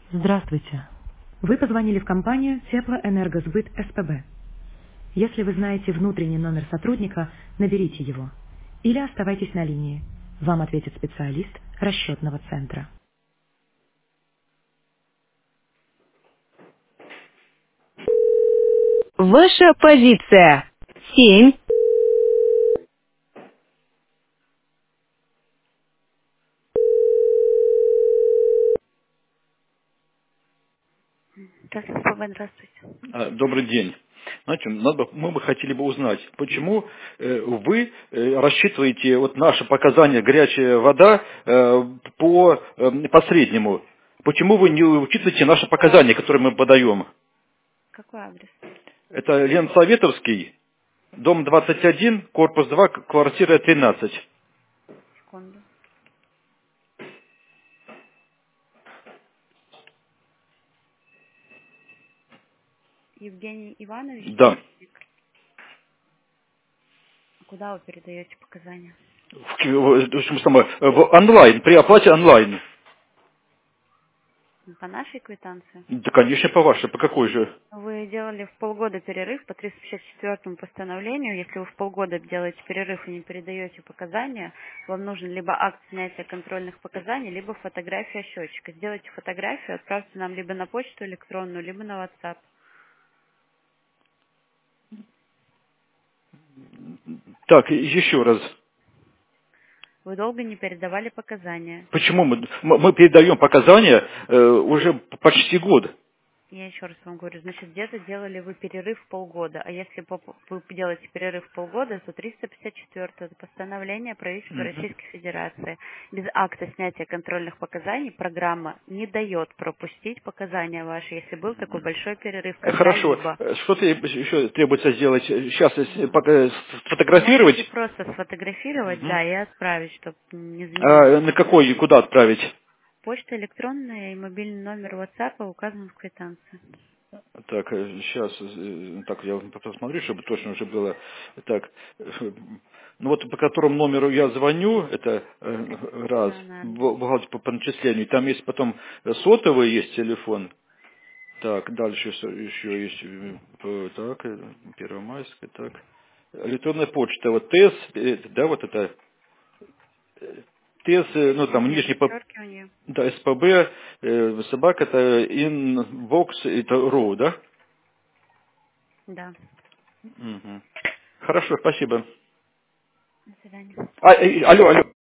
Здравствуйте. Вы позвонили в компанию Теплоэнергосбыт СПБ. Если вы знаете внутренний номер сотрудника, наберите его. Или оставайтесь на линии. Вам ответит специалист расчетного центра. Ваша позиция. 7. Здравствуйте. Добрый день. Знаете, мы бы хотели бы узнать, почему вы рассчитываете вот наши показания горячая вода по среднему? Почему вы не учитываете наши показания, которые мы подаем? Какой адрес? Это Ленсоветовский, дом 21, корпус 2, квартира 13. Секунду. Евгений Иванович, Да. куда вы передаете показания? В онлайн, при оплате онлайн. По нашей квитанции? Да, конечно, по вашей. По какой же? Вы делали в полгода перерыв по 354 постановлению. Если вы в полгода делаете перерыв и не передаете показания, вам нужен либо акт снятия контрольных показаний, либо фотография счетчика. Сделайте фотографию, отправьте нам либо на почту электронную, либо на WhatsApp. Так, еще раз. Вы долго не передавали показания. Почему мы передаем показания уже почти год? Я еще раз вам говорю, значит, где-то делали вы перерыв полгода, а если вы делаете перерыв полгода, то 354 это постановление правительства Мгм. Российской Федерации. Без акта снятия контрольных показаний программа не дает пропустить показания ваши, если был такой большой перерыв Хорошо. когда-либо. Что еще требуется сделать? Сейчас Можете сфотографировать? просто сфотографировать, Мгм. да, и отправить, чтобы не занимать А на время. какой и куда отправить? Почта электронная и мобильный номер WhatsApp указан в квитанции. Так, сейчас, так, я посмотрю, чтобы точно уже было. Так, ну вот по которому номеру я звоню, это раз, Стационарный. бухгалтер по начислению, там есть потом сотовый есть телефон. Так, дальше еще есть, так, Первомайская, так. Электронная почта, вот ТЭС, да, вот это, ТЭС, ну там Нижнее нижний, подчеркивание. да, СПБ, собака, это inbox, это ру, да? Да. Мгм. Хорошо, спасибо. До свидания. Алло, алло.